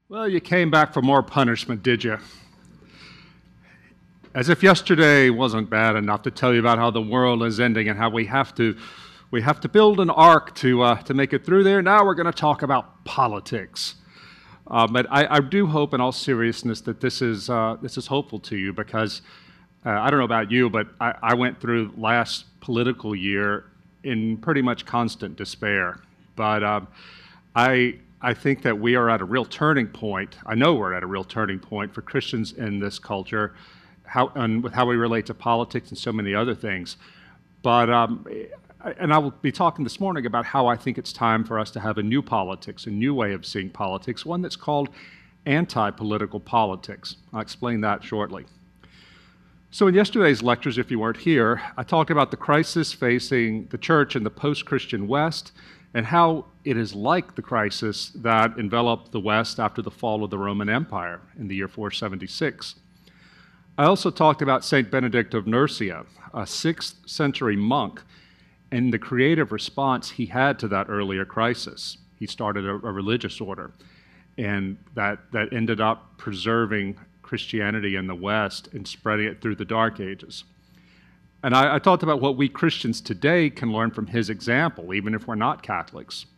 Well, you came back for more punishment, did you? As if yesterday wasn't bad enough to tell you about how the world is ending and how we have to build an ark to make it through there. Now we're going to talk about politics. But I do hope, in all seriousness, that this is hopeful to you because I don't know about you, but I went through last political year in pretty much constant despair. But I think that we are at a real turning point. I know we're at a real turning point for Christians in this culture, and with how we relate to politics and so many other things. But and I will be talking this morning about how I think it's time for us to have a new politics, a new way of seeing politics, one that's called anti-political politics. I'll explain that shortly. So in yesterday's lectures, if you weren't here, I talked about the crisis facing the church in the post-Christian West and how it is like the crisis that enveloped the West after the fall of the Roman Empire in the year 476. I also talked about St. Benedict of Nursia, a 6th century monk, and the creative response he had to that earlier crisis. He started a religious order, and that ended up preserving Christianity in the West and spreading it through the Dark Ages. And I talked about what we Christians today can learn from his example, even if we're not Catholics.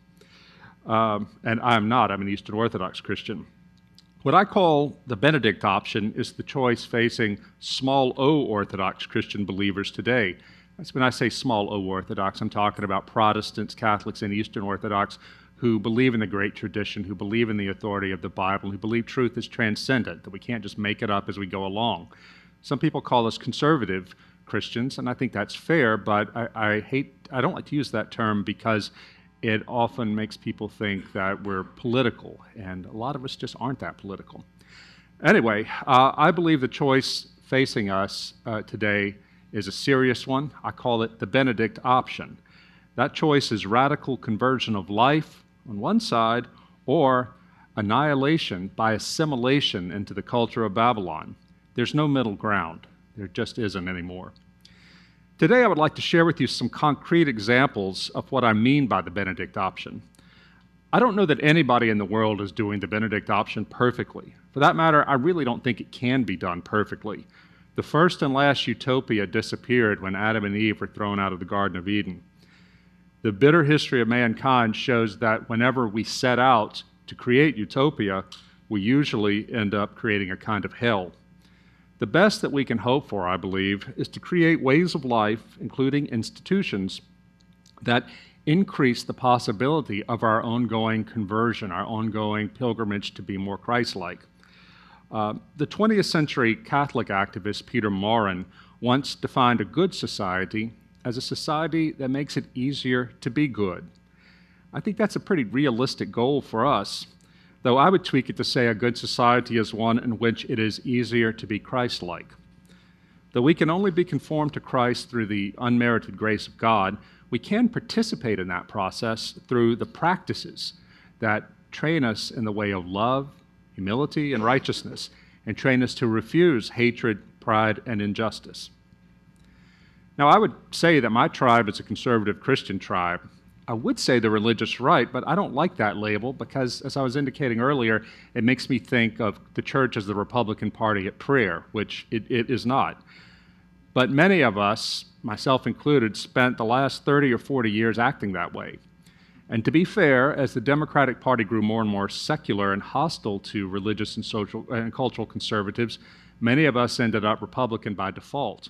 And I'm not, I'm an Eastern Orthodox Christian. What I call the Benedict option is the choice facing small o Orthodox Christian believers today. That's when I say small o Orthodox, I'm talking about Protestants, Catholics, and Eastern Orthodox who believe in the great tradition, who believe in the authority of the Bible, who believe truth is transcendent, that we can't just make it up as we go along. Some people call us conservative Christians, and I think that's fair, but I don't like to use that term because it often makes people think that we're political, and a lot of us just aren't that political. Anyway, I believe the choice facing us today is a serious one. I call it the Benedict option. That choice is radical conversion of life on one side, or annihilation by assimilation into the culture of Babylon. There's no middle ground. There just isn't anymore. Today I would like to share with you some concrete examples of what I mean by the Benedict option. I don't know that anybody in the world is doing the Benedict option perfectly. For that matter, I really don't think it can be done perfectly. The first and last utopia disappeared when Adam and Eve were thrown out of the Garden of Eden. The bitter history of mankind shows that whenever we set out to create utopia, we usually end up creating a kind of hell. The best that we can hope for, I believe, is to create ways of life, including institutions, that increase the possibility of our ongoing conversion, our ongoing pilgrimage to be more Christ-like. The 20th century Catholic activist Peter Maurin once defined a good society as a society that makes it easier to be good. I think that's a pretty realistic goal for us, though I would tweak it to say a good society is one in which it is easier to be Christ-like. Though we can only be conformed to Christ through the unmerited grace of God, we can participate in that process through the practices that train us in the way of love, humility, and righteousness, and train us to refuse hatred, pride, and injustice. Now, I would say that my tribe is a conservative Christian tribe. I would say the religious right, but I don't like that label because, as I was indicating earlier, it makes me think of the church as the Republican Party at prayer, which it is not. But many of us, myself included, spent the last 30 or 40 years acting that way. And to be fair, as the Democratic Party grew more and more secular and hostile to religious and social and cultural conservatives, many of us ended up Republican by default.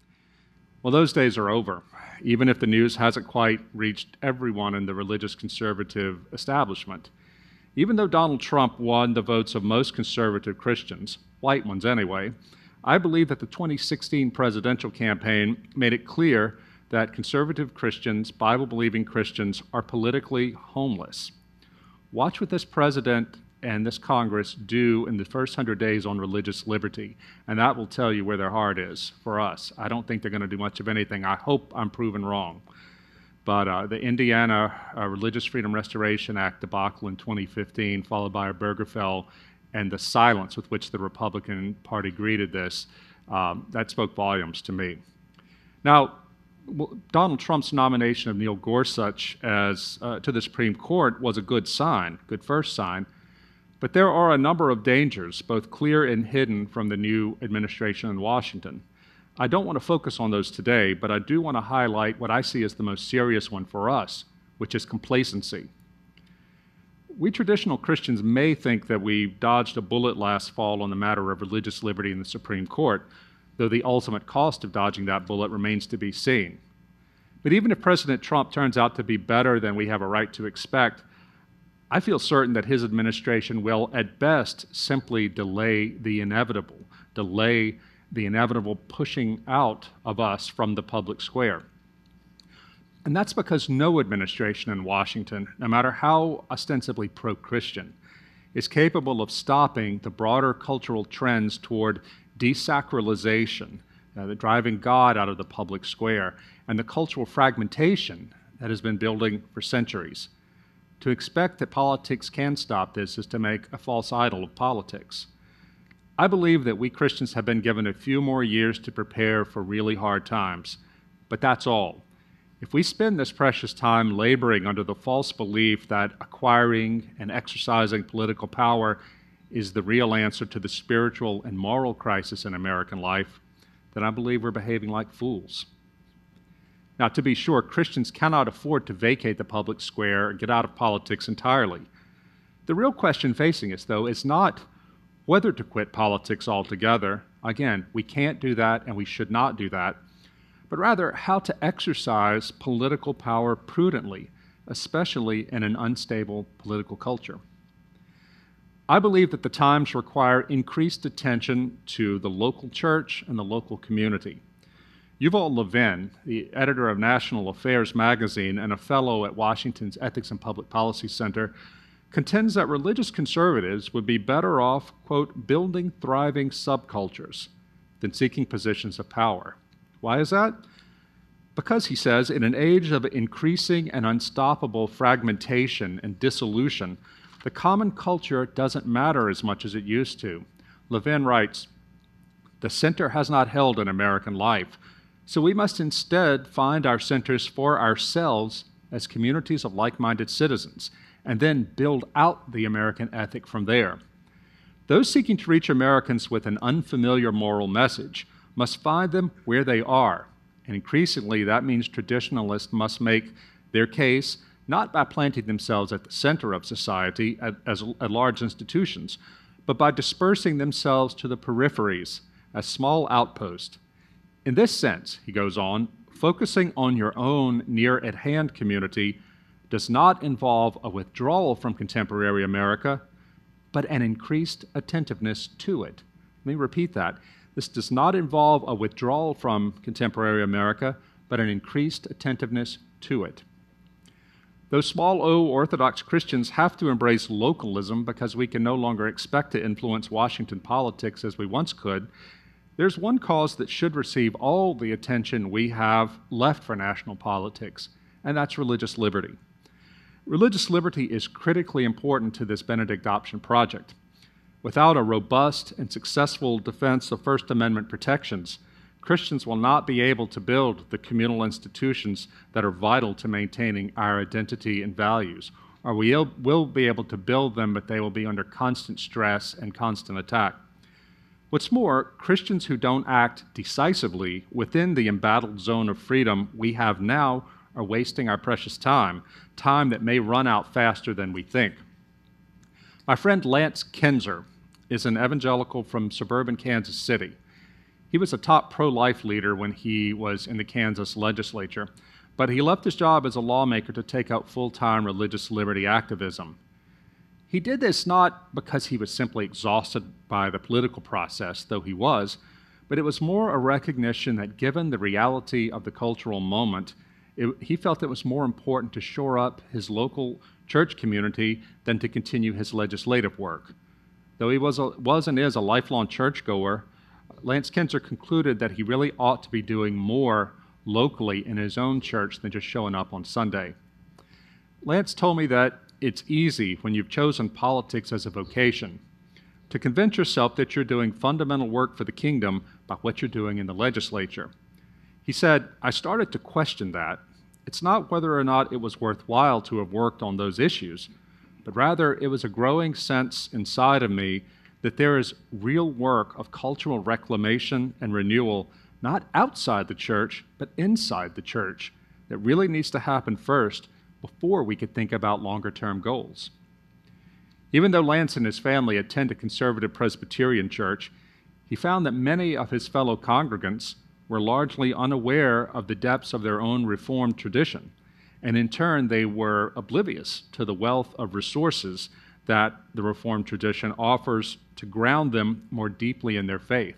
Well, those days are over, even if the news hasn't quite reached everyone in the religious conservative establishment. Even though Donald Trump won the votes of most conservative Christians, white ones anyway, I believe that the 2016 presidential campaign made it clear that conservative Christians, Bible-believing Christians, are politically homeless. Watch what this president and this Congress do in the first 100 days on religious liberty, and that will tell you where their heart is for us. I don't think they're going to do much of anything. I hope I'm proven wrong. But the Indiana Religious Freedom Restoration Act debacle in 2015, followed by Obergefell, and the silence with which the Republican Party greeted this, that spoke volumes to me. Now, Donald Trump's nomination of Neil Gorsuch to the Supreme Court was a good sign, good first sign. But there are a number of dangers, both clear and hidden, from the new administration in Washington. I don't want to focus on those today, but I do want to highlight what I see as the most serious one for us, which is complacency. We traditional Christians may think that we dodged a bullet last fall on the matter of religious liberty in the Supreme Court, though the ultimate cost of dodging that bullet remains to be seen. But even if President Trump turns out to be better than we have a right to expect, I feel certain that his administration will, at best, simply delay the inevitable pushing out of us from the public square. And that's because no administration in Washington, no matter how ostensibly pro-Christian, is capable of stopping the broader cultural trends toward desacralization, the driving God out of the public square, and the cultural fragmentation that has been building for centuries. To expect that politics can stop this is to make a false idol of politics. I believe that we Christians have been given a few more years to prepare for really hard times, but that's all. If we spend this precious time laboring under the false belief that acquiring and exercising political power is the real answer to the spiritual and moral crisis in American life, then I believe we're behaving like fools. Now, to be sure, Christians cannot afford to vacate the public square and get out of politics entirely. The real question facing us, though, is not whether to quit politics altogether. Again, we can't do that and we should not do that, but rather how to exercise political power prudently, especially in an unstable political culture. I believe that the times require increased attention to the local church and the local community. Yuval Levin, the editor of National Affairs magazine and a fellow at Washington's Ethics and Public Policy Center, contends that religious conservatives would be better off, quote, building thriving subcultures than seeking positions of power. Why is that? Because, he says, in an age of increasing and unstoppable fragmentation and dissolution, the common culture doesn't matter as much as it used to. Levin writes, "The center has not held in American life, so we must instead find our centers for ourselves as communities of like-minded citizens, and then build out the American ethic from there. Those seeking to reach Americans with an unfamiliar moral message must find them where they are, and increasingly that means traditionalists must make their case not by planting themselves at the center of society at large institutions, but by dispersing themselves to the peripheries as small outposts. In this sense," he goes on, "focusing on your own near-at-hand community does not involve a withdrawal from contemporary America, but an increased attentiveness to it." Let me repeat that. This does not involve a withdrawal from contemporary America, but an increased attentiveness to it. Those small O Orthodox Christians have to embrace localism because we can no longer expect to influence Washington politics as we once could. There's one cause that should receive all the attention we have left for national politics, and that's religious liberty. Religious liberty is critically important to this Benedict Option project. Without a robust and successful defense of First Amendment protections, Christians will not be able to build the communal institutions that are vital to maintaining our identity and values, or we will be able to build them, but they will be under constant stress and constant attack. What's more, Christians who don't act decisively within the embattled zone of freedom we have now are wasting our precious time that may run out faster than we think. My friend Lance Kinzer is an evangelical from suburban Kansas City. He was a top pro-life leader when he was in the Kansas legislature, but he left his job as a lawmaker to take up full-time religious liberty activism. He did this not because he was simply exhausted by the political process, though he was, but it was more a recognition that given the reality of the cultural moment, he felt it was more important to shore up his local church community than to continue his legislative work. Though he was and is a lifelong churchgoer, Lance Kinzer concluded that he really ought to be doing more locally in his own church than just showing up on Sunday. Lance told me that it's easy when you've chosen politics as a vocation to convince yourself that you're doing fundamental work for the kingdom by what you're doing in the legislature. He said, "I started to question that. It's not whether or not it was worthwhile to have worked on those issues, but rather it was a growing sense inside of me that there is real work of cultural reclamation and renewal, not outside the church, but inside the church, that really needs to happen first before we could think about longer-term goals. Even though Lance and his family attend a conservative Presbyterian church, he found that many of his fellow congregants were largely unaware of the depths of their own Reformed tradition, and in turn they were oblivious to the wealth of resources that the Reformed tradition offers to ground them more deeply in their faith.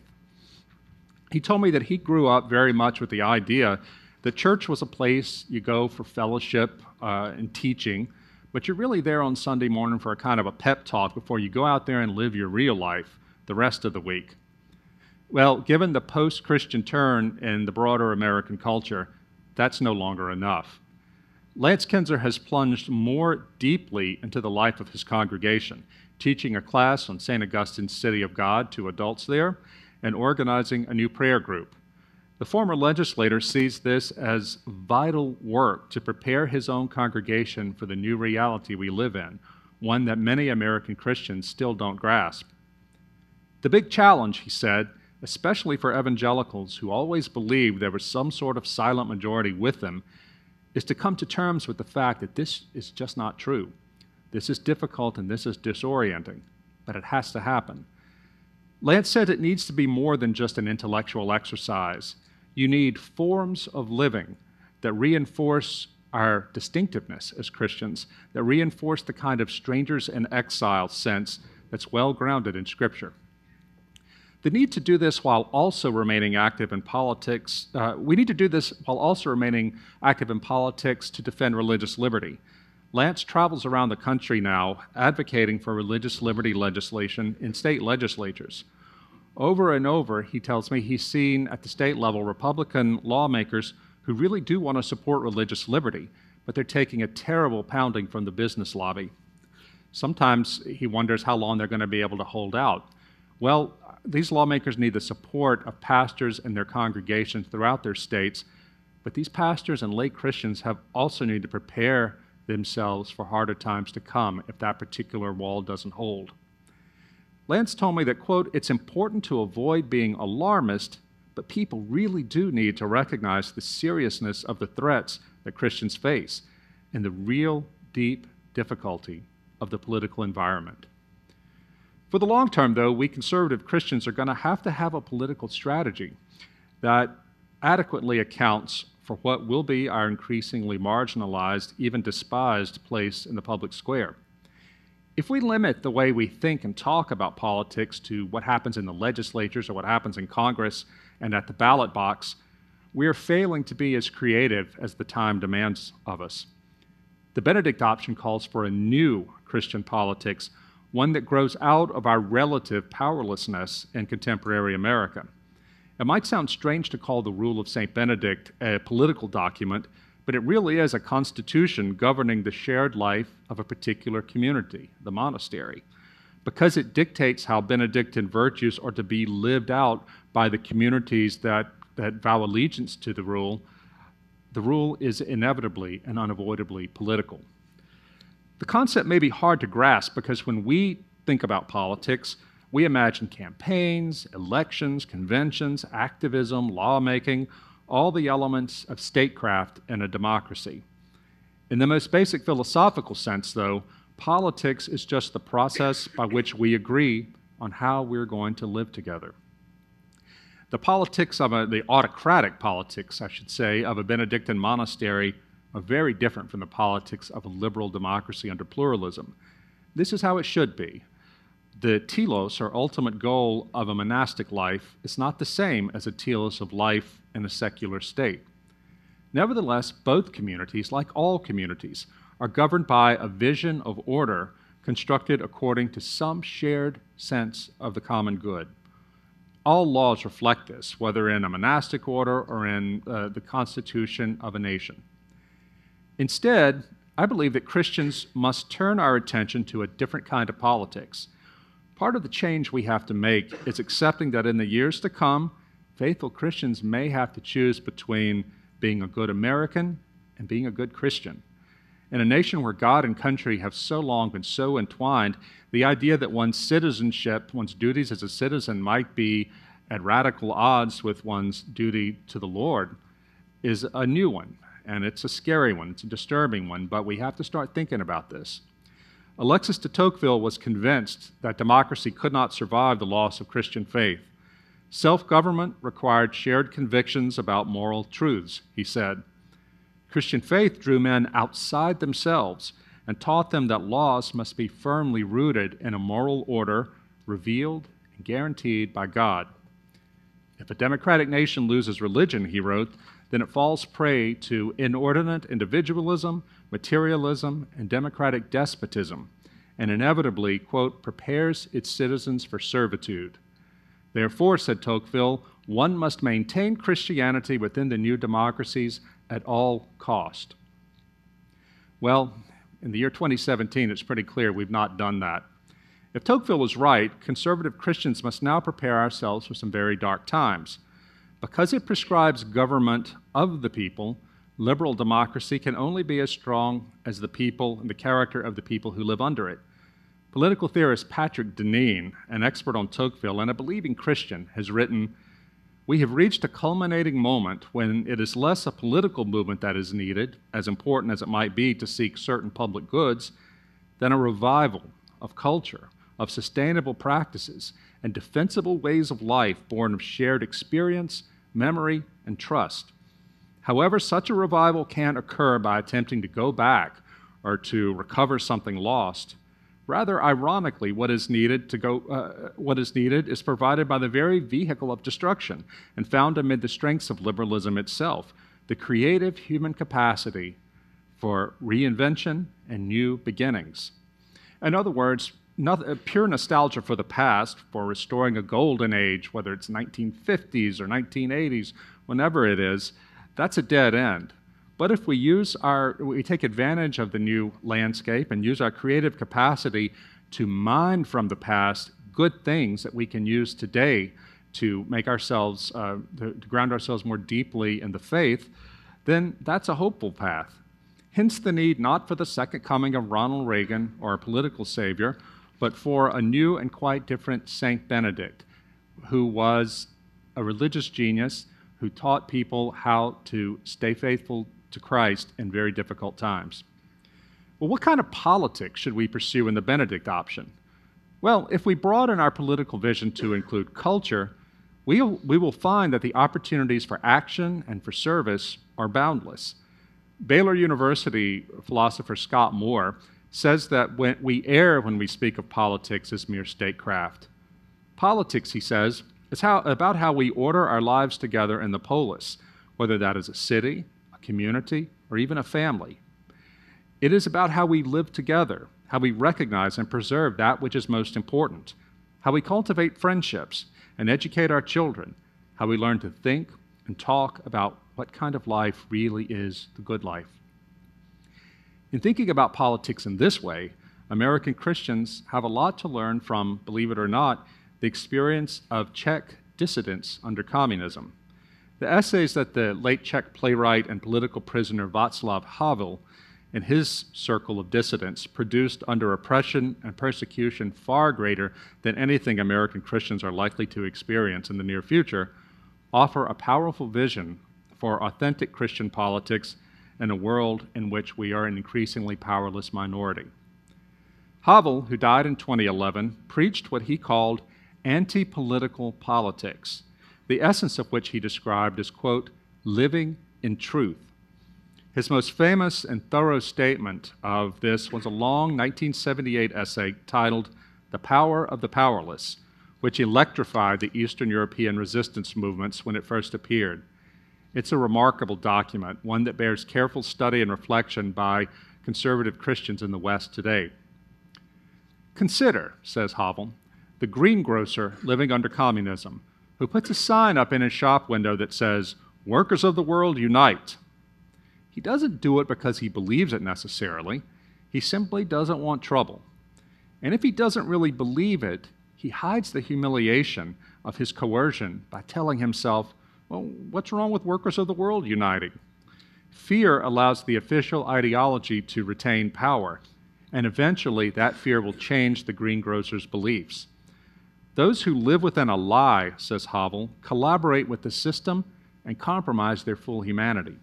He told me that he grew up very much with the idea that church was a place you go for fellowship and teaching, but you're really there on Sunday morning for a kind of a pep talk before you go out there and live your real life the rest of the week. Well, given the post-Christian turn in the broader American culture, that's no longer enough. Lance Kinzer has plunged more deeply into the life of his congregation, teaching a class on St. Augustine's City of God to adults there and organizing a new prayer group. The former legislator sees this as vital work to prepare his own congregation for the new reality we live in, one that many American Christians still don't grasp. The big challenge, he said, especially for evangelicals who always believed there was some sort of silent majority with them, is to come to terms with the fact that this is just not true. This is difficult and this is disorienting, but it has to happen. Lance said it needs to be more than just an intellectual exercise. You need forms of living that reinforce our distinctiveness as Christians, that reinforce the kind of strangers in exile sense that's well grounded in Scripture. The need to do this while also remaining active in politics, we need to do this while also remaining active in politics to defend religious liberty. Lance travels around the country now advocating for religious liberty legislation in state legislatures. Over and over, he tells me, he's seen at the state level Republican lawmakers who really do want to support religious liberty, but they're taking a terrible pounding from the business lobby. Sometimes he wonders how long they're going to be able to hold out. Well, these lawmakers need the support of pastors and their congregations throughout their states, but these pastors and lay Christians have also need to prepare themselves for harder times to come if that particular wall doesn't hold. Lance told me that, quote, it's important to avoid being alarmist, but people really do need to recognize the seriousness of the threats that Christians face and the real, deep difficulty of the political environment. For the long term, though, we conservative Christians are going to have a political strategy that adequately accounts for what will be our increasingly marginalized, even despised place in the public square. If we limit the way we think and talk about politics to what happens in the legislatures or what happens in Congress and at the ballot box, we are failing to be as creative as the time demands of us. The Benedict option calls for a new Christian politics, one that grows out of our relative powerlessness in contemporary America. It might sound strange to call the Rule of St. Benedict a political document, but it really is a constitution governing the shared life of a particular community, the monastery, because it dictates how Benedictine virtues are to be lived out by the communities that vow allegiance to the rule is inevitably and unavoidably political. The concept may be hard to grasp because when we think about politics, we imagine campaigns, elections, conventions, activism, lawmaking, all the elements of statecraft in a democracy. In the most basic philosophical sense, though, politics is just the process by which we agree on how we're going to live together. The autocratic politics, I should say, of a Benedictine monastery are very different from the politics of a liberal democracy under pluralism. This is how it should be. The telos, or ultimate goal of a monastic life, is not the same as a telos of life in a secular state. Nevertheless, both communities, like all communities, are governed by a vision of order constructed according to some shared sense of the common good. All laws reflect this, whether in a monastic order or in the constitution of a nation. Instead, I believe that Christians must turn our attention to a different kind of politics. Part of the change we have to make is accepting that in the years to come, faithful Christians may have to choose between being a good American and being a good Christian. In a nation where God and country have so long been so entwined, the idea that one's citizenship, one's duties as a citizen might be at radical odds with one's duty to the Lord is a new one, and it's a scary one, it's a disturbing one, but we have to start thinking about this. Alexis de Tocqueville was convinced that democracy could not survive the loss of Christian faith. Self-government required shared convictions about moral truths, he said. Christian faith drew men outside themselves and taught them that laws must be firmly rooted in a moral order revealed and guaranteed by God. If a democratic nation loses religion, he wrote, then it falls prey to inordinate individualism, materialism, and democratic despotism, and inevitably, quote, prepares its citizens for servitude. Therefore, said Tocqueville, one must maintain Christianity within the new democracies at all cost. Well, in the year 2017, it's pretty clear we've not done that. If Tocqueville was right, conservative Christians must now prepare ourselves for some very dark times. Because it prescribes government of the people, liberal democracy can only be as strong as the people and the character of the people who live under it. Political theorist Patrick Deneen, an expert on Tocqueville and a believing Christian, has written, "We have reached a culminating moment when it is less a political movement that is needed, as important as it might be to seek certain public goods, than a revival of culture, of sustainable practices, and defensible ways of life born of shared experience, memory, and trust. However, such a revival can't occur by attempting to go back or to recover something lost. Rather, ironically, what is needed is provided by the very vehicle of destruction and found amid the strengths of liberalism itself, the creative human capacity for reinvention and new beginnings." In other words, pure nostalgia for the past, for restoring a golden age, whether it's 1950s or 1980s, whenever it is, that's a dead end. But if we take advantage of the new landscape and use our creative capacity to mine from the past good things that we can use today to make ourselves, to ground ourselves more deeply in the faith, then that's a hopeful path. Hence the need not for the second coming of Ronald Reagan or a political savior, but for a new and quite different Saint Benedict, who was a religious genius who taught people how to stay faithful to Christ in very difficult times. Well, what kind of politics should we pursue in the Benedict option? Well, if we broaden our political vision to include culture, we will find that the opportunities for action and for service are boundless. Baylor University philosopher Scott Moore says that we err when we speak of politics as mere statecraft. Politics, he says, is about how we order our lives together in the polis, whether that is a city, a community, or even a family. It is about how we live together, how we recognize and preserve that which is most important, how we cultivate friendships and educate our children, how we learn to think and talk about what kind of life really is the good life. In thinking about politics in this way, American Christians have a lot to learn from, believe it or not, the experience of Czech dissidents under communism. The essays that the late Czech playwright and political prisoner Václav Havel and his circle of dissidents produced under oppression and persecution far greater than anything American Christians are likely to experience in the near future, offer a powerful vision for authentic Christian politics in a world in which we are an increasingly powerless minority. Havel, who died in 2011, preached what he called anti-political politics, the essence of which he described as, quote, living in truth. His most famous and thorough statement of this was a long 1978 essay titled The Power of the Powerless, which electrified the Eastern European resistance movements when it first appeared. It's a remarkable document, one that bears careful study and reflection by conservative Christians in the West today. Consider, says Havel, the greengrocer living under communism, who puts a sign up in his shop window that says, "Workers of the world, unite." He doesn't do it because he believes it necessarily. He simply doesn't want trouble. And if he doesn't really believe it, he hides the humiliation of his coercion by telling himself, well, what's wrong with workers of the world uniting? Fear allows the official ideology to retain power, and eventually that fear will change the greengrocer's beliefs. Those who live within a lie, says Havel, collaborate with the system and compromise their full humanity.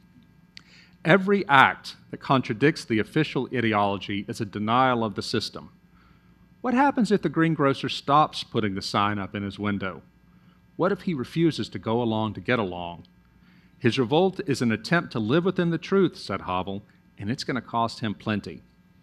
Every act that contradicts the official ideology is a denial of the system. What happens if the greengrocer stops putting the sign up in his window? What if he refuses to go along to get along? His revolt is an attempt to live within the truth, said Havel, and it's going to cost him plenty.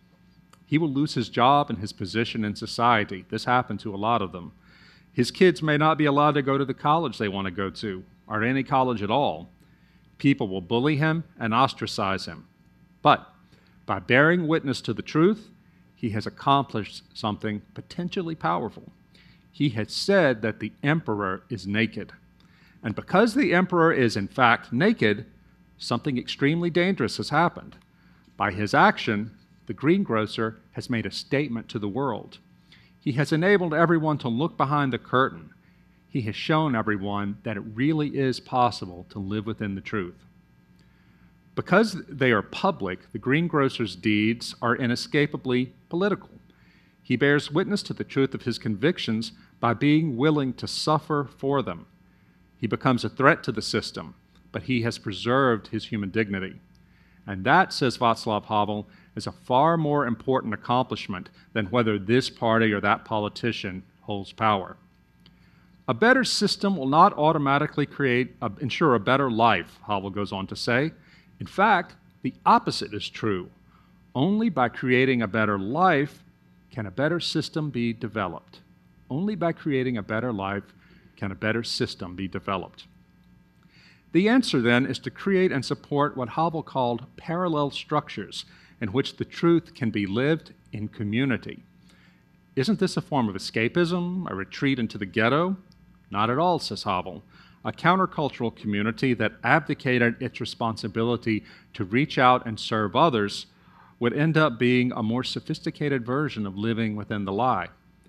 He will lose his job and his position in society. This happened to a lot of them. His kids may not be allowed to go to the college they want to go to, or any college at all. People will bully him and ostracize him. But by bearing witness to the truth, he has accomplished something potentially powerful. He has said that the emperor is naked. And because the emperor is in fact naked, something extremely dangerous has happened. By his action, the greengrocer has made a statement to the world. He has enabled everyone to look behind the curtain. He has shown everyone that it really is possible to live within the truth. Because they are public, the greengrocer's deeds are inescapably political. He bears witness to the truth of his convictions by being willing to suffer for them. He becomes a threat to the system, but he has preserved his human dignity. And that, says Václav Havel, is a far more important accomplishment than whether this party or that politician holds power. A better system will not automatically ensure a better life, Havel goes on to say. In fact, the opposite is true. Only by creating a better life can a better system be developed. Only by creating a better life can a better system be developed. The answer, then, is to create and support what Havel called parallel structures in which the truth can be lived in community. Isn't this a form of escapism, a retreat into the ghetto? Not at all, says Havel. A countercultural community that abdicated its responsibility to reach out and serve others would end up being a more sophisticated version of living within the lie.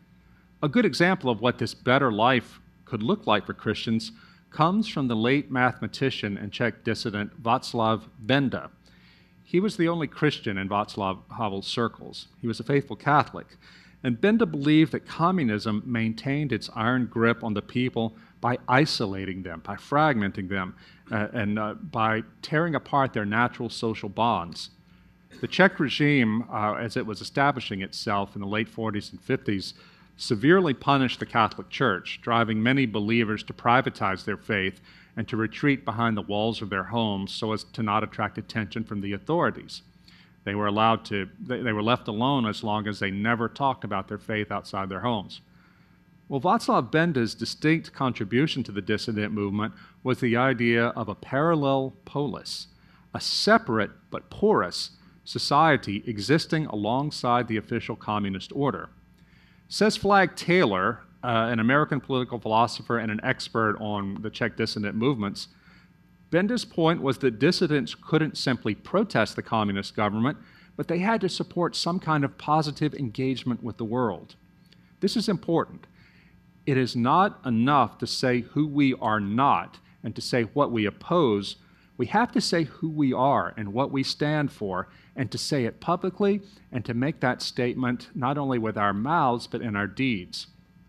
A good example of what this better life could look like for Christians comes from the late mathematician and Czech dissident Václav Benda. He was the only Christian in Václav Havel's circles. He was a faithful Catholic. And Benda believed that communism maintained its iron grip on the people by isolating them, by fragmenting them, and by tearing apart their natural social bonds. The Czech regime, as it was establishing itself in the late 40s and 50s, severely punished the Catholic Church, driving many believers to privatize their faith and to retreat behind the walls of their homes so as to not attract attention from the authorities. They were left alone as long as they never talked about their faith outside their homes. Well, Václav Benda's distinct contribution to the dissident movement was the idea of a parallel polis, a separate but porous society existing alongside the official communist order. Says Flagg Taylor, an American political philosopher and an expert on the Czech dissident movements, Benda's point was that dissidents couldn't simply protest the communist government, but they had to support some kind of positive engagement with the world. This is important. It is not enough to say who we are not and to say what we oppose. We have to say who we are and what we stand for, and to say it publicly and to make that statement not only with our mouths but in our deeds.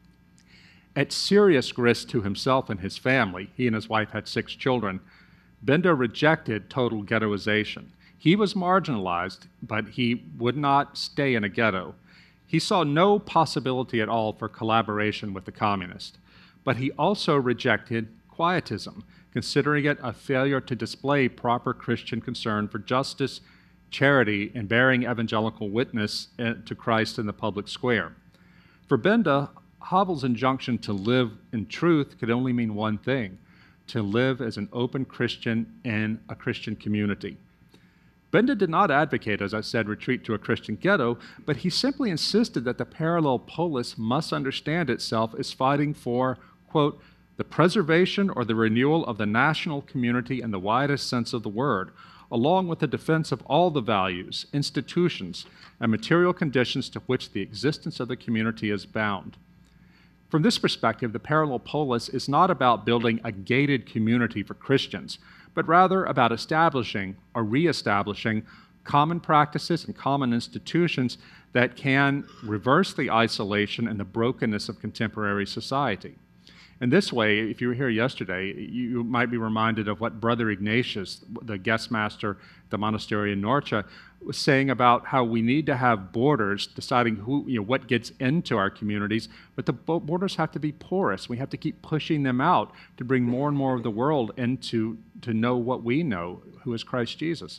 At serious risk to himself and his family, he and his wife had 6 children, Benda rejected total ghettoization. He was marginalized, but he would not stay in a ghetto. He saw no possibility at all for collaboration with the communists, but he also rejected quietism, considering it a failure to display proper Christian concern for justice, charity, and bearing evangelical witness to Christ in the public square. For Benda, Havel's injunction to live in truth could only mean one thing: to live as an open Christian in a Christian community. Benda did not advocate, as I said, retreat to a Christian ghetto, but he simply insisted that the parallel polis must understand itself as fighting for, quote, the preservation or the renewal of the national community in the widest sense of the word, along with the defense of all the values, institutions, and material conditions to which the existence of the community is bound. From this perspective, the parallel polis is not about building a gated community for Christians, but rather about establishing or reestablishing common practices and common institutions that can reverse the isolation and the brokenness of contemporary society. In this way, if you were here yesterday, you might be reminded of what Brother Ignatius, the guest master at the monastery in Norcia, was saying about how we need to have borders deciding what gets into our communities, but the borders have to be porous. We have to keep pushing them out to bring more and more of the world into to know what we know, who is Christ Jesus.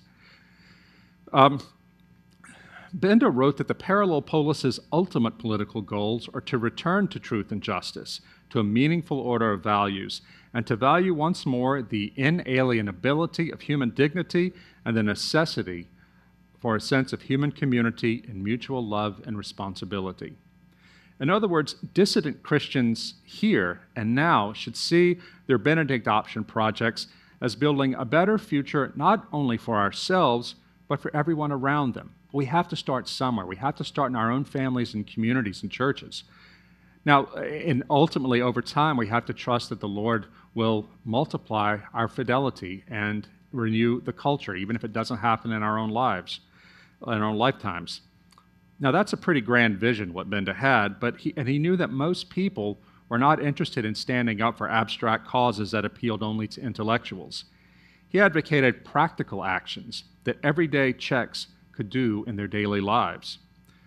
Benda wrote that the parallel polis's ultimate political goals are to return to truth and justice, to a meaningful order of values, and to value once more the inalienability of human dignity and the necessity for a sense of human community and mutual love and responsibility. In other words, dissident Christians here and now should see their Benedict option projects as building a better future not only for ourselves, but for everyone around them. We have to start somewhere. We have to start in our own families and communities and churches. Now, and ultimately, over time, we have to trust that the Lord will multiply our fidelity and renew the culture, even if it doesn't happen in our own lives, in our own lifetimes. Now, that's a pretty grand vision, what Benda had, but he knew that most people were not interested in standing up for abstract causes that appealed only to intellectuals. He advocated practical actions that everyday Czechs could do in their daily lives.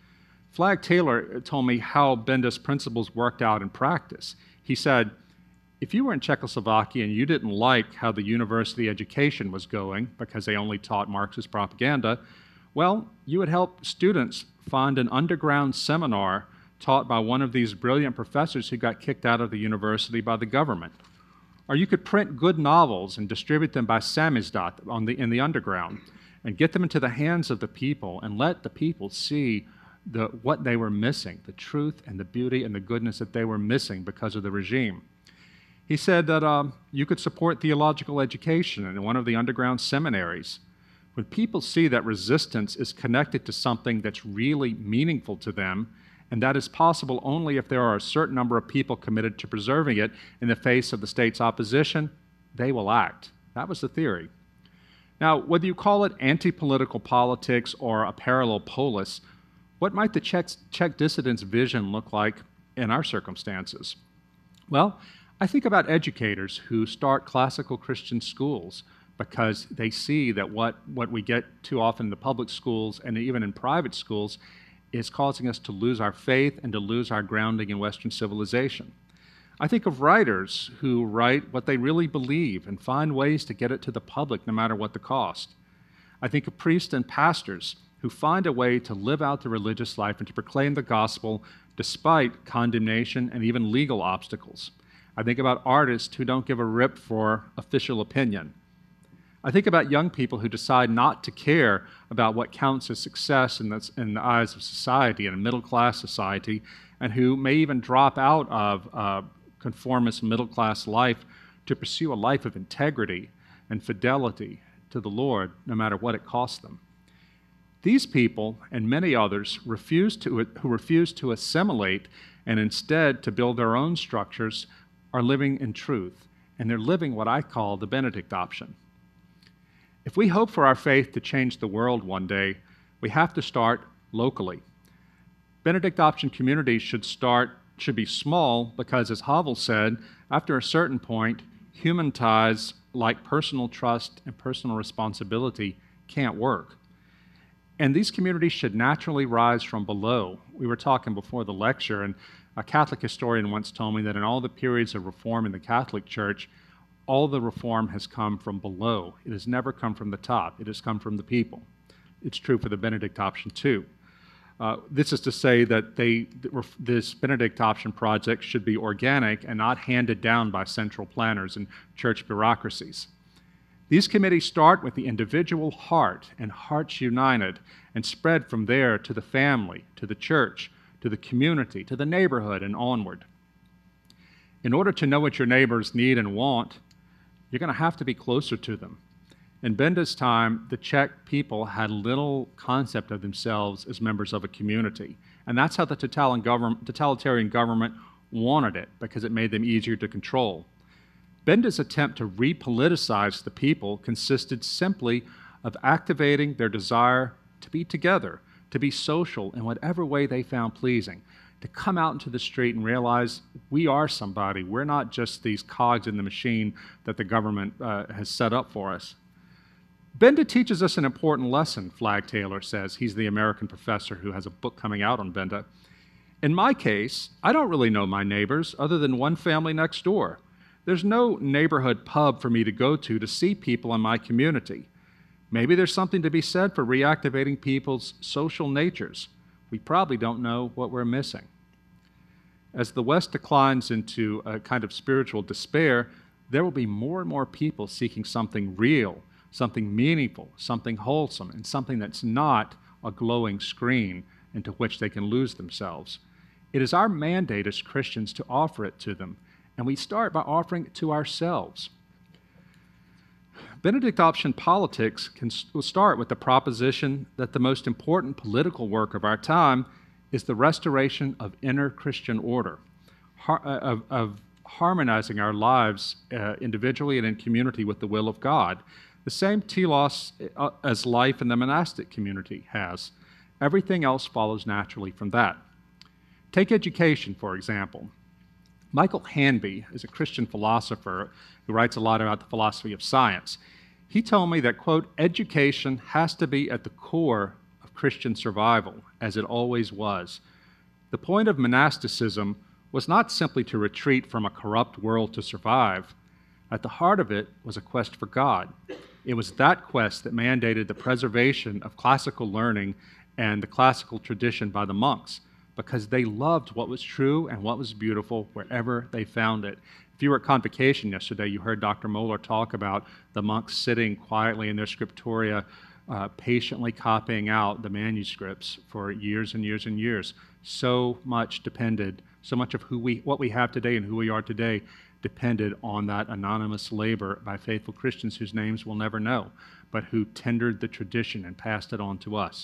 Flagg Taylor told me how Benda's principles worked out in practice. He said, if you were in Czechoslovakia and you didn't like how the university education was going because they only taught Marxist propaganda, well, you would help students find an underground seminar taught by one of these brilliant professors who got kicked out of the university by the government. Or you could print good novels and distribute them by samizdat in the underground and get them into the hands of the people and let the people see what they were missing, the truth and the beauty and the goodness that they were missing because of the regime. He said that you could support theological education in one of the underground seminaries. When people see that resistance is connected to something that's really meaningful to them, and that is possible only if there are a certain number of people committed to preserving it in the face of the state's opposition, they will act. That was the theory. Now, whether you call it anti-political politics or a parallel polis, what might the Czech dissidents' vision look like in our circumstances? Well, I think about educators who start classical Christian schools because they see that what we get too often in the public schools and even in private schools is causing us to lose our faith and to lose our grounding in Western civilization. I think of writers who write what they really believe and find ways to get it to the public no matter what the cost. I think of priests and pastors who find a way to live out the religious life and to proclaim the gospel despite condemnation and even legal obstacles. I think about artists who don't give a rip for official opinion. I think about young people who decide not to care about what counts as success in the eyes of society, in a middle-class society, and who may even drop out of conformist middle-class life to pursue a life of integrity and fidelity to the Lord, no matter what it costs them. These people and many others who refuse to assimilate and instead to build their own structures are living in truth, and they're living what I call the Benedict option. If we hope for our faith to change the world one day, we have to start locally. Benedict option communities should be small because, as Havel said, after a certain point, human ties like personal trust and personal responsibility can't work. And these communities should naturally rise from below. We were talking before the lecture, and a Catholic historian once told me that in all the periods of reform in the Catholic Church, all the reform has come from below. It has never come from the top. It has come from the people. It's true for the Benedict option too. This is to say that this Benedict option project should be organic and not handed down by central planners and church bureaucracies. These committees start with the individual heart and hearts united and spread from there to the family, to the church, to the community, to the neighborhood, and onward. In order to know what your neighbors need and want, you're going to have to be closer to them. In Benda's time, the Czech people had little concept of themselves as members of a community, and that's how the totalitarian government wanted it, because it made them easier to control. Benda's attempt to repoliticize the people consisted simply of activating their desire to be together, to be social in whatever way they found pleasing, to come out into the street and realize we are somebody. We're not just these cogs in the machine that the government has set up for us. Benda teaches us an important lesson, Flagg Taylor says. He's the American professor who has a book coming out on Benda. In my case, I don't really know my neighbors other than one family next door. There's no neighborhood pub for me to go to see people in my community. Maybe there's something to be said for reactivating people's social natures. We probably don't know what we're missing. As the West declines into a kind of spiritual despair, there will be more and more people seeking something real, something meaningful, something wholesome, and something that's not a glowing screen into which they can lose themselves. It is our mandate as Christians to offer it to them, and we start by offering it to ourselves. Benedict option politics will start with the proposition that the most important political work of our time is the restoration of inner Christian order, of harmonizing our lives individually and in community with the will of God. The same telos as life in the monastic community has. Everything else follows naturally from that. Take education, for example. Michael Hanby is a Christian philosopher who writes a lot about the philosophy of science. He told me that, quote, education has to be at the core of Christian survival, as it always was. The point of monasticism was not simply to retreat from a corrupt world to survive. At the heart of it was a quest for God. It was that quest that mandated the preservation of classical learning and the classical tradition by the monks, because they loved what was true and what was beautiful wherever they found it. If you were at Convocation yesterday, you heard Dr. Moeller talk about the monks sitting quietly in their scriptoria, patiently copying out the manuscripts for years and years and years. So much of what we have today and who we are today depended on that anonymous labor by faithful Christians whose names we'll never know, but who tendered the tradition and passed it on to us.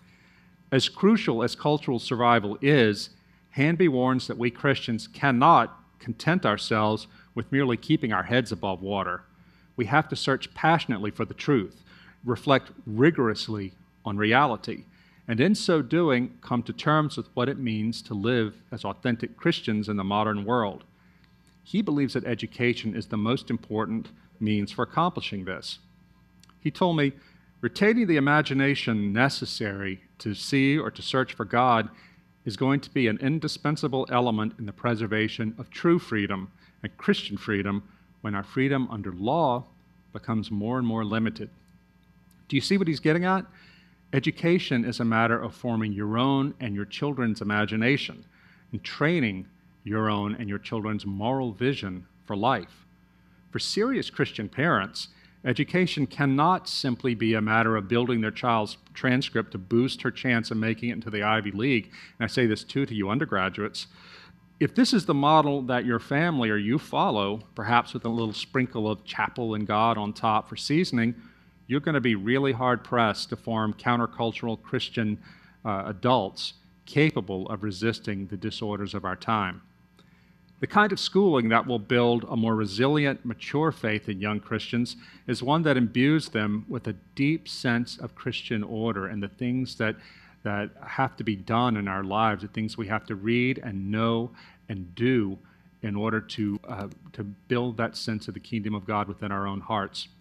As crucial as cultural survival is, Hanby warns that we Christians cannot content ourselves with merely keeping our heads above water. We have to search passionately for the truth, reflect rigorously on reality, and in so doing, come to terms with what it means to live as authentic Christians in the modern world. He believes that education is the most important means for accomplishing this. He told me, retaining the imagination necessary to see or to search for God is going to be an indispensable element in the preservation of true freedom and Christian freedom when our freedom under law becomes more and more limited. Do you see what he's getting at? Education is a matter of forming your own and your children's imagination and training your own and your children's moral vision for life. For serious Christian parents, education cannot simply be a matter of building their child's transcript to boost her chance of making it into the Ivy League. And I say this too to you undergraduates. If this is the model that your family or you follow, perhaps with a little sprinkle of chapel and God on top for seasoning, you're going to be really hard-pressed to form countercultural Christian adults capable of resisting the disorders of our time. The kind of schooling that will build a more resilient, mature faith in young Christians is one that imbues them with a deep sense of Christian order and the things that have to be done in our lives, the things we have to read and know and do in order to build that sense of the kingdom of God within our own hearts.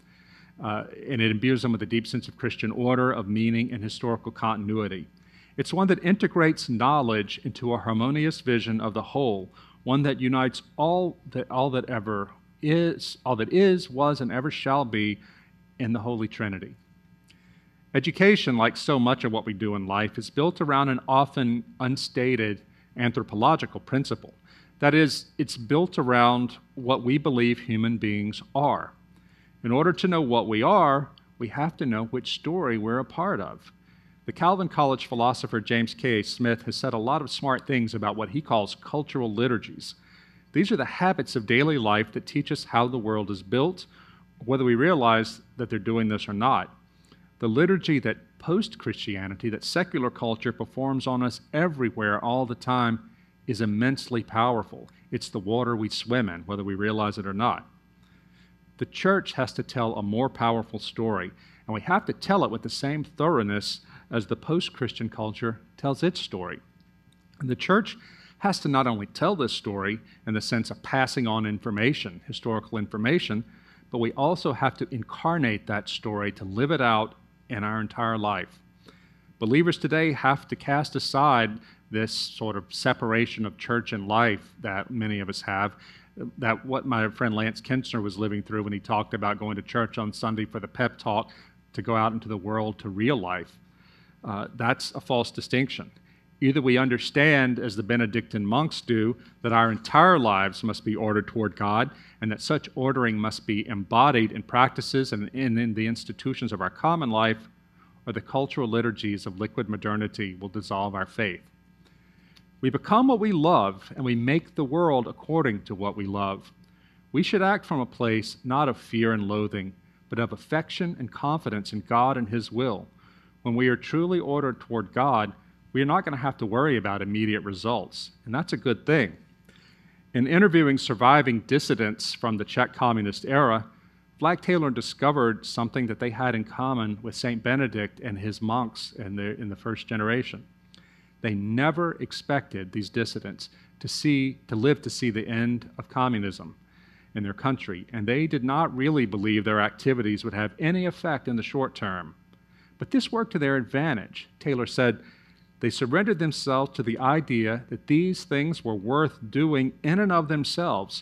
And it imbues them with a deep sense of Christian order, of meaning, and historical continuity. It's one that integrates knowledge into a harmonious vision of the whole, one that unites all that is, was, and ever shall be in the Holy Trinity. Education, like so much of what we do in life, is built around an often unstated anthropological principle. That is, it's built around what we believe human beings are. In order to know what we are, we have to know which story we're a part of. The Calvin College philosopher James K. Smith has said a lot of smart things about what he calls cultural liturgies. These are the habits of daily life that teach us how the world is built, whether we realize that they're doing this or not. The liturgy that post-Christianity, that secular culture performs on us everywhere all the time, is immensely powerful. It's the water we swim in, whether we realize it or not. The church has to tell a more powerful story, and we have to tell it with the same thoroughness as the post-Christian culture tells its story. And the church has to not only tell this story in the sense of passing on information, historical information, but we also have to incarnate that story to live it out in our entire life. Believers today have to cast aside this sort of separation of church and life that many of us have, that what my friend Lance Kintzner was living through when he talked about going to church on Sunday for the pep talk to go out into the world to real life. That's a false distinction. Either we understand, as the Benedictine monks do, that our entire lives must be ordered toward God, and that such ordering must be embodied in practices and in the institutions of our common life, or the cultural liturgies of liquid modernity will dissolve our faith. We become what we love, and we make the world according to what we love. We should act from a place not of fear and loathing, but of affection and confidence in God and His will. When we are truly ordered toward God, we are not going to have to worry about immediate results, and that's a good thing. In interviewing surviving dissidents from the Czech communist era, Flagg Taylor discovered something that they had in common with St. Benedict and his monks in the first generation. They never expected these dissidents to live to see the end of communism in their country, and they did not really believe their activities would have any effect in the short term. But this worked to their advantage. Taylor said, they surrendered themselves to the idea that these things were worth doing in and of themselves,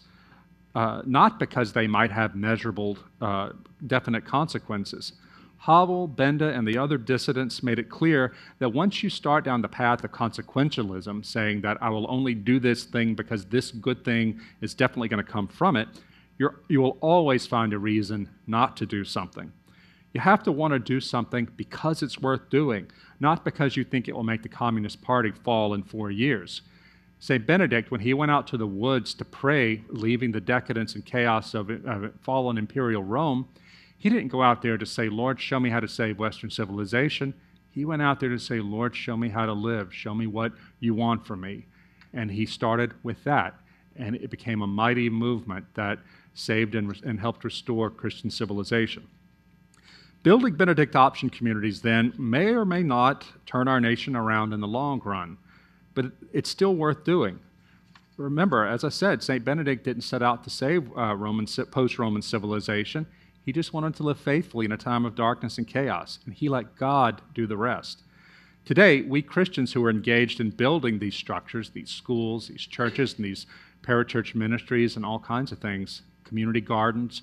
not because they might have measurable, definite consequences. Havel, Benda, and the other dissidents made it clear that once you start down the path of consequentialism, saying that I will only do this thing because this good thing is definitely going to come from it, you will always find a reason not to do something. You have to want to do something because it's worth doing, not because you think it will make the Communist Party fall in 4 years. St. Benedict, when he went out to the woods to pray, leaving the decadence and chaos of fallen imperial Rome, he didn't go out there to say, Lord, show me how to save Western civilization. He went out there to say, Lord, show me how to live. Show me what you want from me. And he started with that. And it became a mighty movement that saved and helped restore Christian civilization. Building Benedict option communities then may or may not turn our nation around in the long run, but it's still worth doing. Remember, as I said, St. Benedict didn't set out to save post-Roman civilization. He just wanted to live faithfully in a time of darkness and chaos, and he let God do the rest. Today, we Christians who are engaged in building these structures, these schools, these churches, and these parachurch ministries and all kinds of things, community gardens,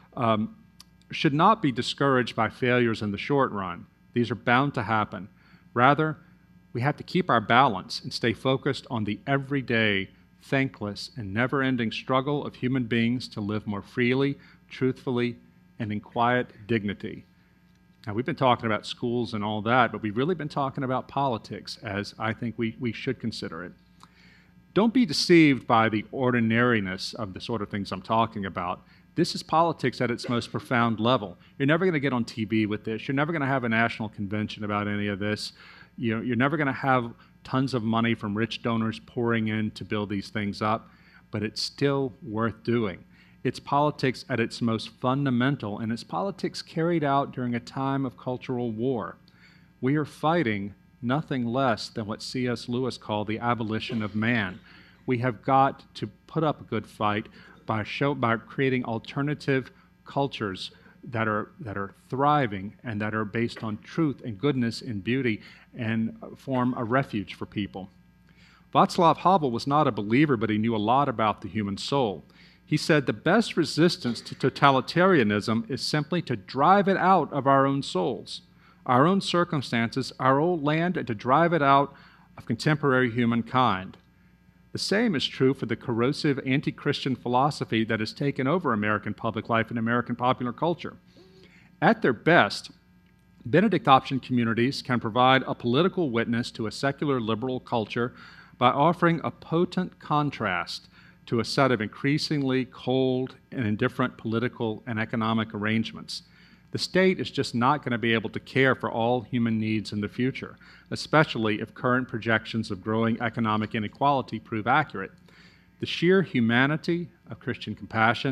should not be discouraged by failures in the short run. These are bound to happen. Rather, we have to keep our balance and stay focused on the everyday, thankless, and never-ending struggle of human beings to live more freely, truthfully, and in quiet dignity. Now, we've been talking about schools and all that, but we've really been talking about politics, as I think we should consider it. Don't be deceived by the ordinariness of the sort of things I'm talking about. This is politics at its most profound level. You're never going to get on TV with this. You're never going to have a national convention about any of this. You're never going to have tons of money from rich donors pouring in to build these things up, but it's still worth doing. It's politics at its most fundamental, and it's politics carried out during a time of cultural war. We are fighting nothing less than what C.S. Lewis called the abolition of man. We have got to put up a good fight by creating alternative cultures that are thriving and that are based on truth and goodness and beauty and form a refuge for people. Václav Havel was not a believer, but he knew a lot about the human soul. He said the best resistance to totalitarianism is simply to drive it out of our own souls, our own circumstances, our old land, and to drive it out of contemporary humankind. The same is true for the corrosive anti-Christian philosophy that has taken over American public life and American popular culture. At their best, Benedict option communities can provide a political witness to a secular liberal culture by offering a potent contrast to a set of increasingly cold and indifferent political and economic arrangements. The state is just not going to be able to care for all human needs in the future, especially if current projections of growing economic inequality prove accurate. The sheer humanity of Christian compassion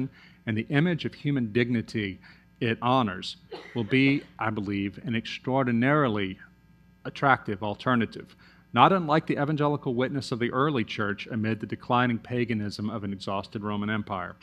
and the image of human dignity it honors will be, I believe, an extraordinarily attractive alternative, not unlike the evangelical witness of the early church amid the declining paganism of an exhausted Roman Empire.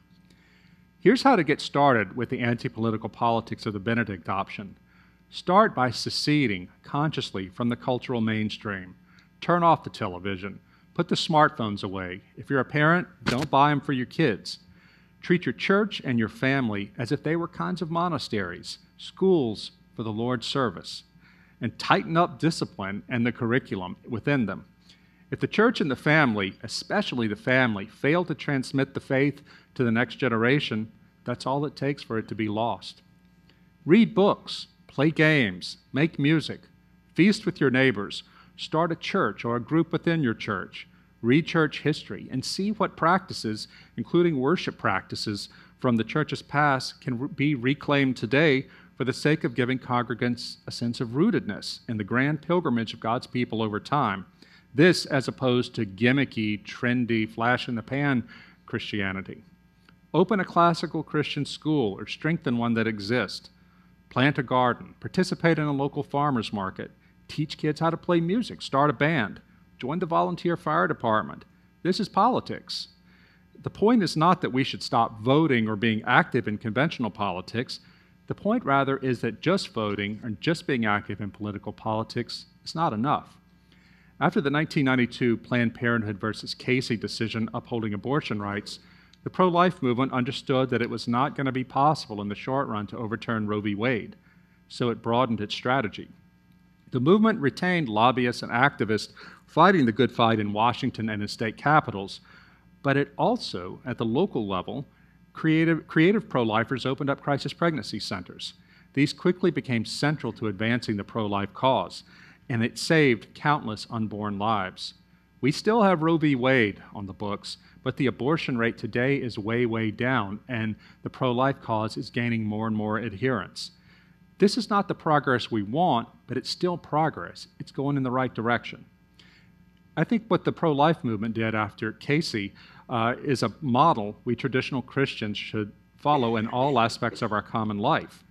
Here's how to get started with the anti-political politics of the Benedict option. Start by seceding consciously from the cultural mainstream. Turn off the television. Put the smartphones away. If you're a parent, don't buy them for your kids. Treat your church and your family as if they were kinds of monasteries, schools for the Lord's service, and tighten up discipline and the curriculum within them. If the church and the family, especially the family, fail to transmit the faith to the next generation, that's all it takes for it to be lost. Read books, play games, make music, feast with your neighbors, start a church or a group within your church. Read church history and see what practices, including worship practices from the church's past, can be reclaimed today for the sake of giving congregants a sense of rootedness in the grand pilgrimage of God's people over time. This as opposed to gimmicky, trendy, flash-in-the-pan Christianity. Open a classical Christian school or strengthen one that exists. Plant a garden, participate in a local farmer's market, teach kids how to play music, start a band. Join the volunteer fire department. This is politics. The point is not that we should stop voting or being active in conventional politics. The point, rather, is that just voting or just being active in political politics is not enough. After the 1992 Planned Parenthood versus Casey decision upholding abortion rights, the pro-life movement understood that it was not going to be possible in the short run to overturn Roe v. Wade, so it broadened its strategy. The movement retained lobbyists and activists fighting the good fight in Washington and in state capitals, but it also, at the local level, creative pro-lifers opened up crisis pregnancy centers. These quickly became central to advancing the pro-life cause, and it saved countless unborn lives. We still have Roe v. Wade on the books, but the abortion rate today is way, way down, and the pro-life cause is gaining more and more adherents. This is not the progress we want, but it's still progress. It's going in the right direction. I think what the pro-life movement did after Casey is a model we traditional Christians should follow in all aspects of our common life.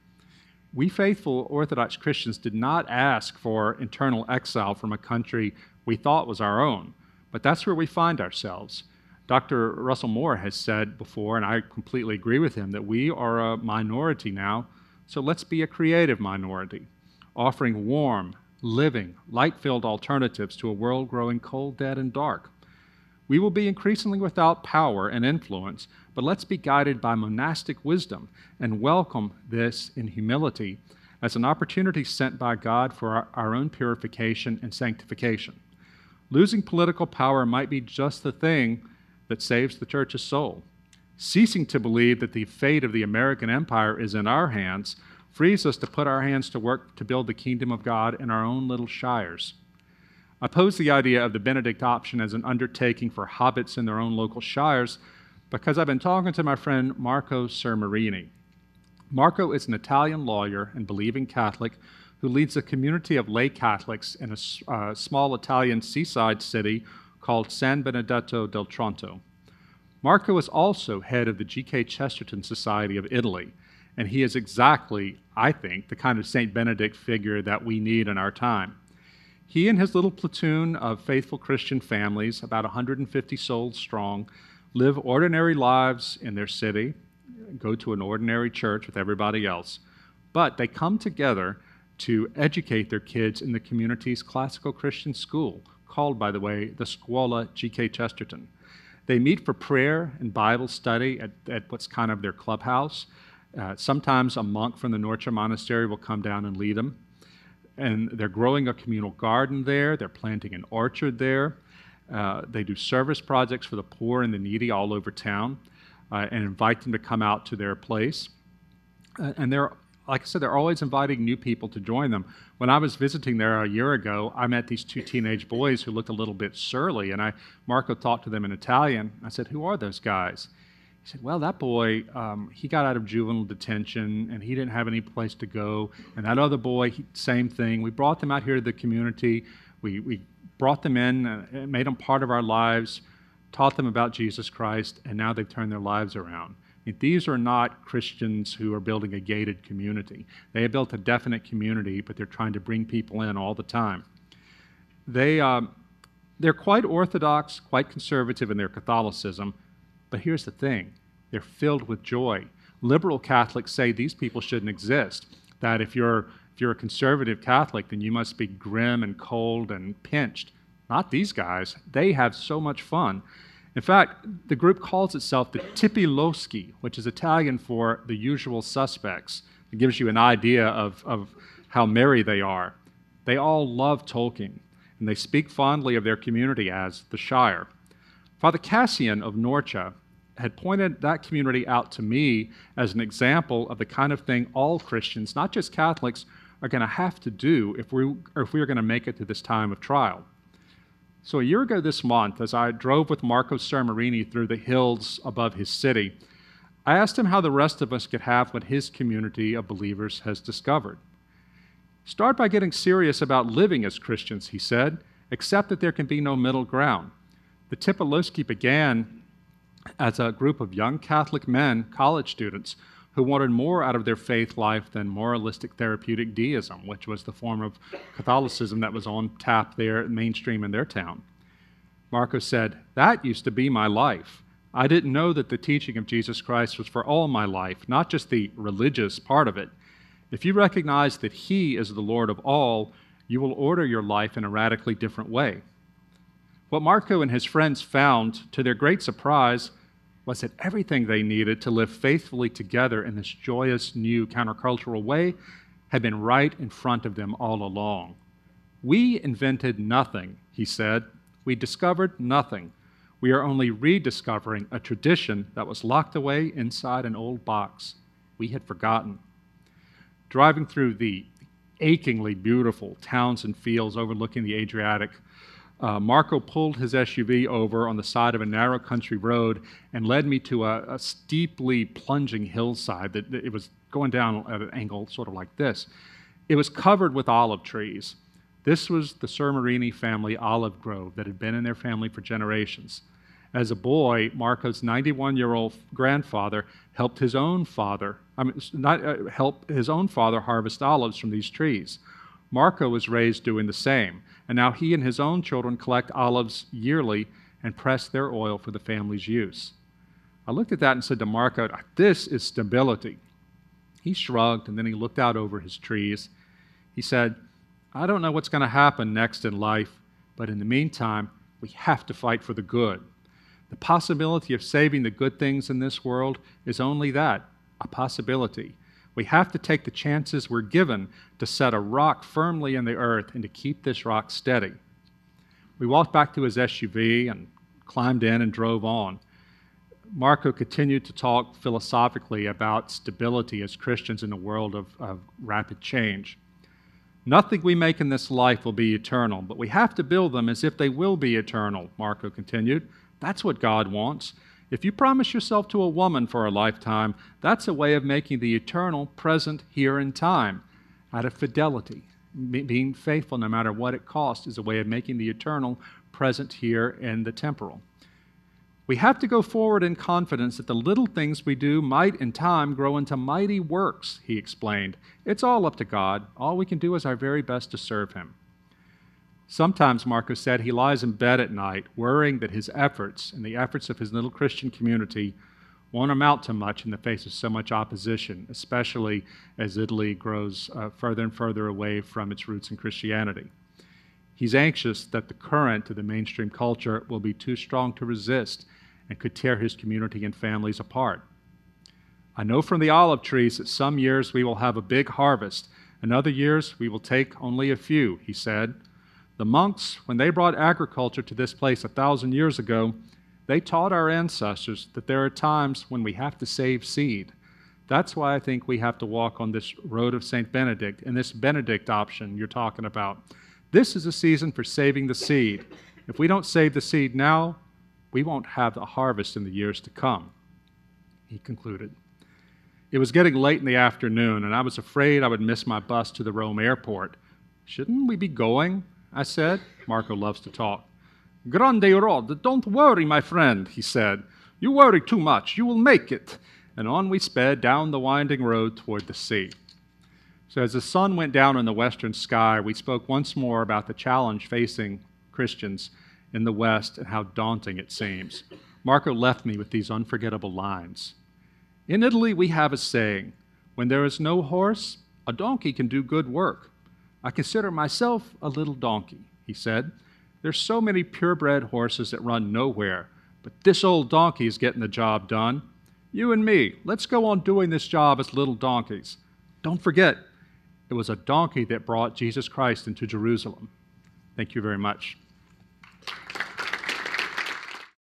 We faithful Orthodox Christians did not ask for internal exile from a country we thought was our own, but that's where we find ourselves. Dr. Russell Moore has said before, and I completely agree with him, that we are a minority now, so let's be a creative minority, offering warm, living, light-filled alternatives to a world growing cold, dead, and dark. We will be increasingly without power and influence, but let's be guided by monastic wisdom and welcome this in humility as an opportunity sent by God for our own purification and sanctification. Losing political power might be just the thing that saves the church's soul. Ceasing to believe that the fate of the American empire is in our hands frees us to put our hands to work to build the kingdom of God in our own little shires. I pose the idea of the Benedict option as an undertaking for hobbits in their own local shires because I've been talking to my friend Marco Sermarini. Marco is an Italian lawyer and believing Catholic who leads a community of lay Catholics in a small Italian seaside city called San Benedetto del Tronto. Marco is also head of the G.K. Chesterton Society of Italy, and he is exactly, I think, the kind of St. Benedict figure that we need in our time. He and his little platoon of faithful Christian families, about 150 souls strong, live ordinary lives in their city, go to an ordinary church with everybody else, but they come together to educate their kids in the community's classical Christian school, called, by the way, the Scuola G.K. Chesterton. They meet for prayer and Bible study at what's kind of their clubhouse. Sometimes a monk from the Norcia Monastery will come down and lead them. And they're growing a communal garden there. They're planting an orchard there. They do service projects for the poor and the needy all over town and invite them to come out to their place. And they're, like I said, they're always inviting new people to join them. When I was visiting there a year ago, I met these two teenage boys who looked a little bit surly, and Marco talked to them in Italian. I said, "Who are those guys?" He said, "Well, that boy, he got out of juvenile detention, and he didn't have any place to go. And that other boy, same thing. We brought them out here to the community. We brought them in, made them part of our lives, taught them about Jesus Christ, and now they've turned their lives around." These are not Christians who are building a gated community. They have built a definite community, but they're trying to bring people in all the time. They're quite orthodox, quite conservative in their Catholicism, but here's the thing. They're filled with joy. Liberal Catholics say these people shouldn't exist, that if you're a conservative Catholic, then you must be grim and cold and pinched. Not these guys. They have so much fun. In fact, the group calls itself the Tipi Loschi, which is Italian for the usual suspects. It gives you an idea of how merry they are. They all love Tolkien, and they speak fondly of their community as the Shire. Father Cassian of Norcia had pointed that community out to me as an example of the kind of thing all Christians, not just Catholics, are going to have to do if we are going to make it to this time of trial. So a year ago this month, as I drove with Marco Sermarini through the hills above his city, I asked him how the rest of us could have what his community of believers has discovered. Start by getting serious about living as Christians, he said, except that there can be no middle ground. The Tipi Loschi began as a group of young Catholic men, college students, who wanted more out of their faith life than moralistic therapeutic deism, which was the form of Catholicism that was on tap there, mainstream in their town. Marco said, "That used to be my life. I didn't know that the teaching of Jesus Christ was for all my life, not just the religious part of it. If you recognize that He is the Lord of all, you will order your life in a radically different way." What Marco and his friends found, to their great surprise, was that everything they needed to live faithfully together in this joyous, new, countercultural way had been right in front of them all along. "We invented nothing," he said. "We discovered nothing. We are only rediscovering a tradition that was locked away inside an old box we had forgotten." Driving through the achingly beautiful towns and fields overlooking the Adriatic, Marco pulled his SUV over on the side of a narrow country road and led me to a steeply plunging hillside that it was going down at an angle sort of like this. It was covered with olive trees. This was the Sermarini family olive grove that had been in their family for generations. As a boy, Marco's 91-year-old grandfather helped his own father harvest olives from these trees. Marco was raised doing the same, and now he and his own children collect olives yearly and press their oil for the family's use. I looked at that and said to Marco, "This is stability." He shrugged, and then he looked out over his trees. He said, "I don't know what's going to happen next in life, but in the meantime, we have to fight for the good. The possibility of saving the good things in this world is only that, a possibility. We have to take the chances we're given to set a rock firmly in the earth and to keep this rock steady." We walked back to his SUV and climbed in and drove on. Marco continued to talk philosophically about stability as Christians in a world of rapid change. "Nothing we make in this life will be eternal, but we have to build them as if they will be eternal," Marco continued. "That's what God wants. If you promise yourself to a woman for a lifetime, that's a way of making the eternal present here in time, out of fidelity. Being faithful no matter what it costs is a way of making the eternal present here in the temporal. We have to go forward in confidence that the little things we do might in time grow into mighty works," he explained. "It's all up to God. All we can do is our very best to serve Him." Sometimes, Marco said, he lies in bed at night worrying that his efforts and the efforts of his little Christian community won't amount to much in the face of so much opposition, especially as Italy grows further and further away from its roots in Christianity. He's anxious that the current of the mainstream culture will be too strong to resist and could tear his community and families apart. "I know from the olive trees that some years we will have a big harvest, and other years we will take only a few," he said. "The monks, when they brought agriculture to this place 1,000 years ago, they taught our ancestors that there are times when we have to save seed. That's why I think we have to walk on this road of St. Benedict and this Benedict option you're talking about. This is a season for saving the seed. If we don't save the seed now, we won't have the harvest in the years to come," he concluded. It was getting late in the afternoon, and I was afraid I would miss my bus to the Rome airport. "Shouldn't we be going?" I said. Marco loves to talk. "Grande Rod, don't worry, my friend," he said. "You worry too much. You will make it." and on we sped down the winding road toward the sea. So as the sun went down in the western sky, we spoke once more about the challenge facing Christians in the West and how daunting it seems. Marco left me with these unforgettable lines. In Italy, we have a saying, when there is no horse, a donkey can do good work. I consider myself a little donkey, he said. There's so many purebred horses that run nowhere, but this old donkey is getting the job done. You and me, let's go on doing this job as little donkeys. Don't forget, it was a donkey that brought Jesus Christ into Jerusalem. Thank you very much.